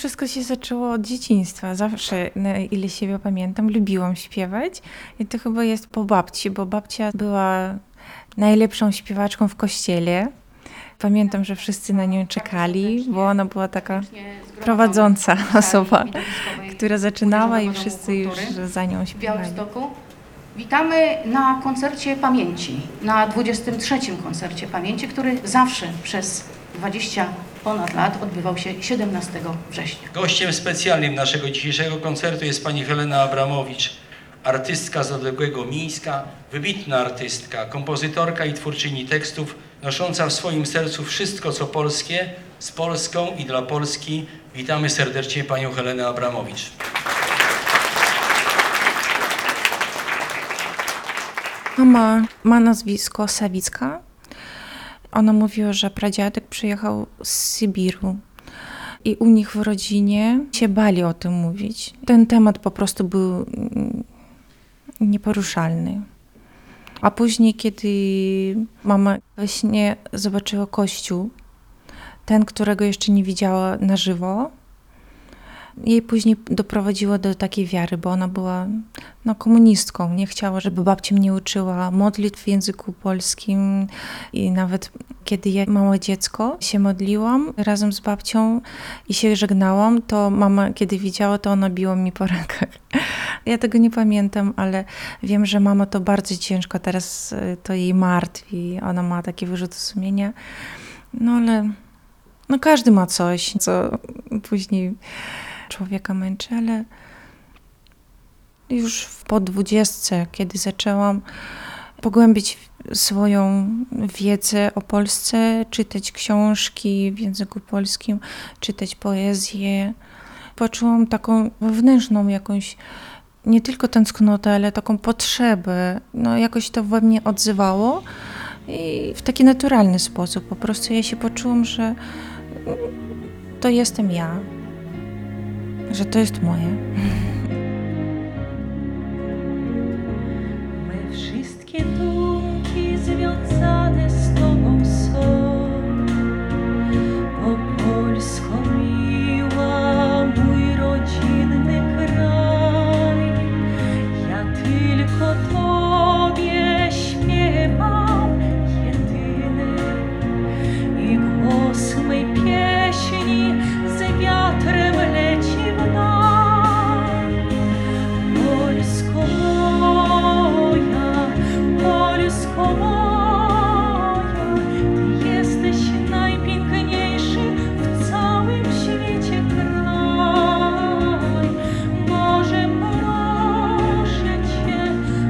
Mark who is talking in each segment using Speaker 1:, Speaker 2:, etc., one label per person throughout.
Speaker 1: wszystko się zaczęło od dzieciństwa. Zawsze, na ile siebie pamiętam, lubiłam śpiewać. I to chyba jest po babci, bo babcia była najlepszą śpiewaczką w kościele. Pamiętam, że wszyscy na nią czekali, bo ona była taka prowadząca osoba, która zaczynała i wszyscy już za nią
Speaker 2: w
Speaker 1: śpiewali.
Speaker 2: Białymstoku. Witamy na koncercie pamięci, na 23. koncercie pamięci, który zawsze przez 20 ponad lat odbywał się 17 września.
Speaker 3: Gościem specjalnym naszego dzisiejszego koncertu jest pani Helena Abramowicz, artystka z odległego Mińska, wybitna artystka, kompozytorka i twórczyni tekstów, nosząca w swoim sercu wszystko co polskie, z Polską i dla Polski. Witamy serdecznie panią Helenę Abramowicz.
Speaker 1: Mama ma nazwisko Sawicka. Ona mówiła, że pradziadek przyjechał z Sybiru i u nich w rodzinie się bali o tym mówić. Ten temat po prostu był nieporuszalny. A później, kiedy mama we śnie zobaczyła kościół, ten, którego jeszcze nie widziała na żywo, jej później doprowadziło do takiej wiary, bo ona była komunistką. Nie chciała, żeby babcia mnie uczyła modlitw w języku polskim. I nawet kiedy ja, małe dziecko, się modliłam razem z babcią i się żegnałam, to mama, kiedy widziała, to ona biła mi po rękach. Ja tego nie pamiętam, ale wiem, że mama to bardzo ciężko teraz to jej martwi. Ona ma takie wyrzuty sumienia. Ale każdy ma coś, co później człowieka męczy, ale już po 20, kiedy zaczęłam pogłębić swoją wiedzę o Polsce, czytać książki w języku polskim, czytać poezję, poczułam taką wewnętrzną jakąś, nie tylko tęsknotę, ale taką potrzebę. Jakoś to we mnie odzywało i w taki naturalny sposób. Po prostu ja się poczułam, że to jestem ja. Że to jest moje.
Speaker 4: My wszystkie dumki związane z Tobą są. Po polsku miła mój rodzinny kraj. Ja tylko Tobie śpiewam jedyny i głos mej pieśni z wiatrem leci. Polsko moja, Ty jesteś najpiękniejszy w całym świecie kraj. Boże, proszę Cię,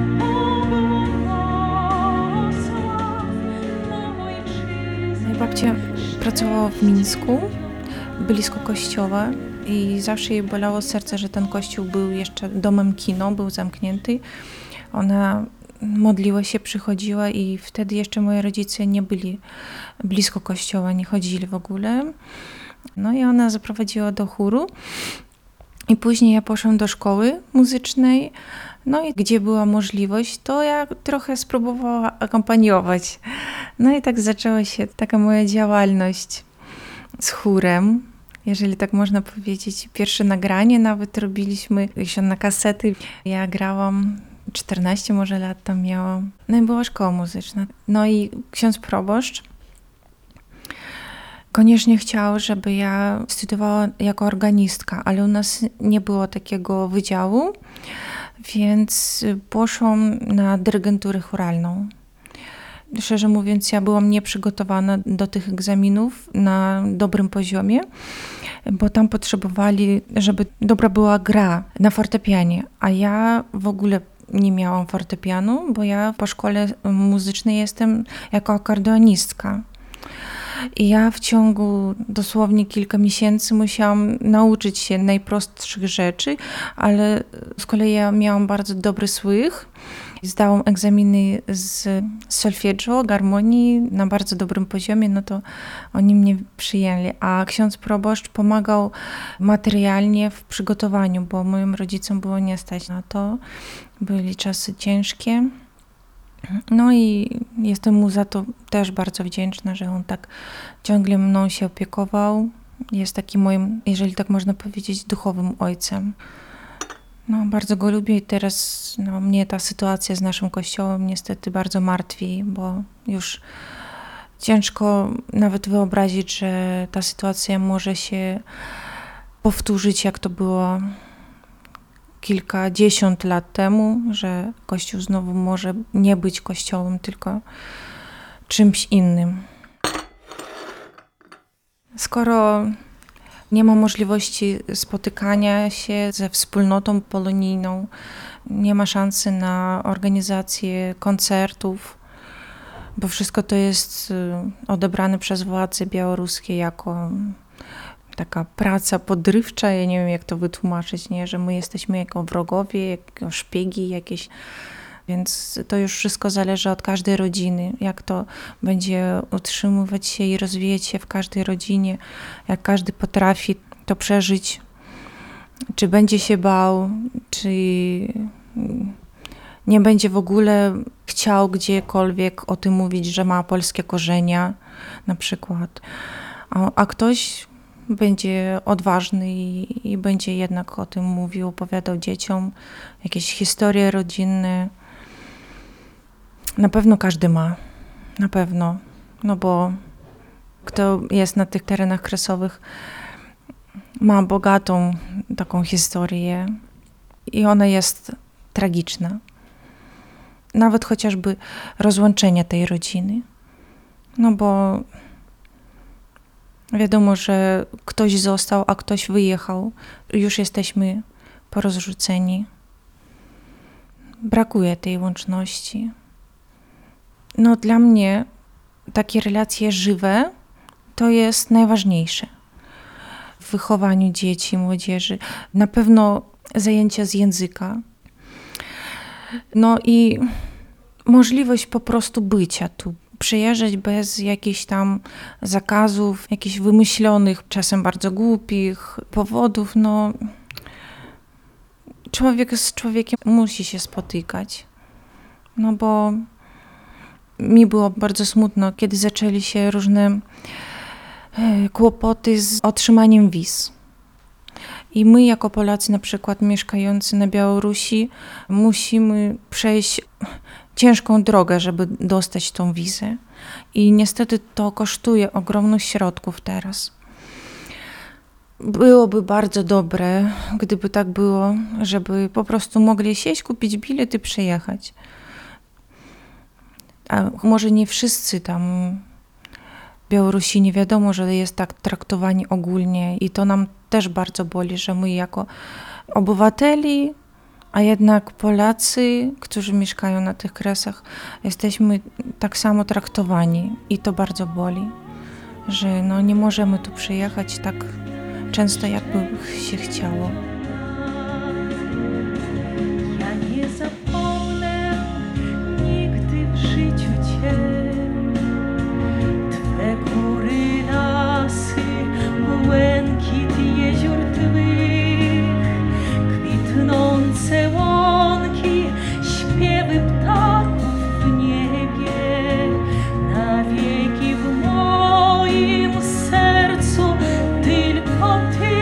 Speaker 4: pobłogosław nam ojczyznę.
Speaker 1: Moja babcia pracowała w Mińsku, blisko kościoła i zawsze jej bolało serce, że ten kościół był jeszcze domem kino, był zamknięty. Ona modliła się, przychodziła i wtedy jeszcze moi rodzice nie byli blisko kościoła, nie chodzili w ogóle. I ona zaprowadziła do chóru i później ja poszłam do szkoły muzycznej. I gdzie była możliwość, to ja trochę spróbowała akompaniować. I tak zaczęła się taka moja działalność z chórem, jeżeli tak można powiedzieć. Pierwsze nagranie nawet robiliśmy jeszcze na kasety. Ja grałam 14 może lat tam miałam. I była szkoła muzyczna. I ksiądz proboszcz koniecznie chciał, żeby ja studiowała jako organistka, ale u nas nie było takiego wydziału, więc poszłam na dyrygenturę chóralną. Szczerze mówiąc, ja byłam nieprzygotowana do tych egzaminów na dobrym poziomie, bo tam potrzebowali, żeby dobra była gra na fortepianie, a ja w ogóle nie miałam fortepianu, bo ja po szkole muzycznej jestem jako akordeonistka. I ja w ciągu dosłownie kilka miesięcy musiałam nauczyć się najprostszych rzeczy, ale z kolei ja miałam bardzo dobry słuch. Zdałam egzaminy z solfeggio, harmonii na bardzo dobrym poziomie, to oni mnie przyjęli. A ksiądz proboszcz pomagał materialnie w przygotowaniu, bo moim rodzicom było nie stać na to. Byli czasy ciężkie. I jestem mu za to też bardzo wdzięczna, że on tak ciągle mną się opiekował. jest takim moim, jeżeli tak można powiedzieć, duchowym ojcem. No, bardzo go lubię i teraz mnie ta sytuacja z naszym kościołem niestety bardzo martwi, bo już ciężko nawet wyobrazić, że ta sytuacja może się powtórzyć, jak to było kilkadziesiąt lat temu, że Kościół znowu może nie być Kościołem, tylko czymś innym. Skoro nie ma możliwości spotykania się ze wspólnotą polonijną, nie ma szansy na organizację koncertów, bo wszystko to jest odebrane przez władze białoruskie jako taka praca podrywcza, ja nie wiem jak to wytłumaczyć, nie? Że my jesteśmy jako wrogowie, jako szpiegi jakieś. Więc to już wszystko zależy od każdej rodziny, jak to będzie utrzymywać się i rozwijać się w każdej rodzinie, jak każdy potrafi to przeżyć, czy będzie się bał, czy nie będzie w ogóle chciał gdziekolwiek o tym mówić, że ma polskie korzenia na przykład, a ktoś będzie odważny i będzie jednak o tym mówił, opowiadał dzieciom jakieś historie rodzinne. Na pewno każdy ma, na pewno, no bo kto jest na tych terenach kresowych, ma bogatą taką historię i ona jest tragiczna. Nawet chociażby rozłączenie tej rodziny, no bo wiadomo, że ktoś został, a ktoś wyjechał, już jesteśmy porozrzuceni. Brakuje tej łączności. No dla mnie takie relacje żywe to jest najważniejsze w wychowaniu dzieci, młodzieży. Na pewno zajęcia z języka. No i możliwość po prostu bycia tu. Przyjeżdżać bez jakichś tam zakazów, jakichś wymyślonych, czasem bardzo głupich powodów. No, człowiek z człowiekiem musi się spotykać. No bo mi było bardzo smutno, kiedy zaczęli się różne kłopoty z otrzymaniem wiz. I my jako Polacy, na przykład mieszkający na Białorusi, musimy przejść ciężką drogę, żeby dostać tą wizę. I niestety to kosztuje ogromnych środków teraz. Byłoby bardzo dobre, gdyby tak było, żeby po prostu mogli sieść, kupić bilet i przyjechać. A może nie wszyscy tam Białorusini, wiadomo, że jest tak traktowani ogólnie i to nam też bardzo boli, że my jako obywateli, a jednak Polacy, którzy mieszkają na tych kresach, jesteśmy tak samo traktowani i to bardzo boli, że no nie możemy tu przyjechać tak często, jakby się chciało.
Speaker 4: Ja nie zapomnę nigdy w życiu Cię. Twe góry, lasy, błękit jezior Twych, kwitnące łąki, śpiewy ptaków w niebie, na wieki w moim sercu tylko Ty.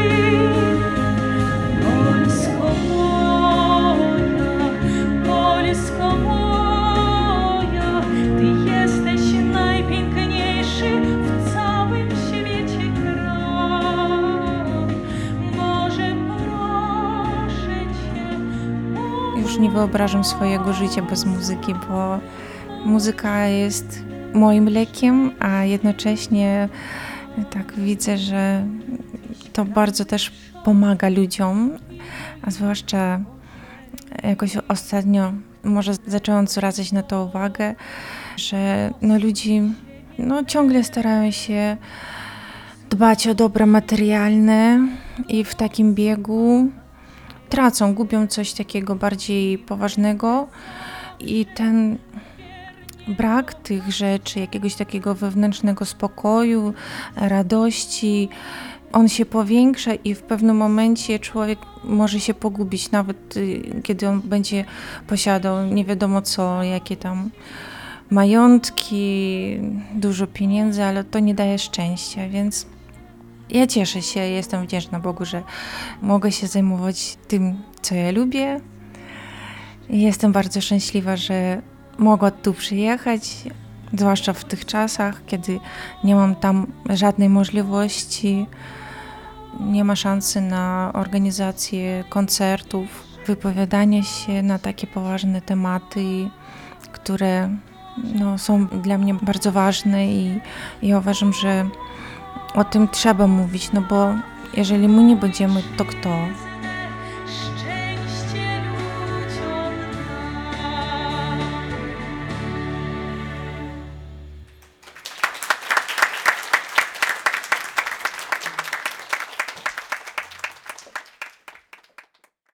Speaker 4: Polsko moja, Ty jesteś najpiękniejszy w całym świecie kraj. Boże, proszę Cię.
Speaker 1: Już nie wyobrażam swojego życia bez muzyki, bo muzyka jest moim lekiem, a jednocześnie tak widzę, że to bardzo też pomaga ludziom, a zwłaszcza jakoś ostatnio może zaczęłam zwracać na to uwagę, że ludzi ciągle starają się dbać o dobra materialne i w takim biegu gubią coś takiego bardziej poważnego i ten brak tych rzeczy, jakiegoś takiego wewnętrznego spokoju, radości, on się powiększa i w pewnym momencie człowiek może się pogubić, nawet kiedy on będzie posiadał nie wiadomo co, jakie tam majątki, dużo pieniędzy, ale to nie daje szczęścia, więc Ja cieszę się, jestem wdzięczna Bogu, że mogę się zajmować tym, co ja lubię. Jestem bardzo szczęśliwa, że mogła tu przyjechać, zwłaszcza w tych czasach, kiedy nie mam tam żadnej możliwości, nie ma szansy na organizację koncertów, wypowiadanie się na takie poważne tematy, które są dla mnie bardzo ważne i ja uważam, że o tym trzeba mówić, bo jeżeli my nie będziemy, to kto?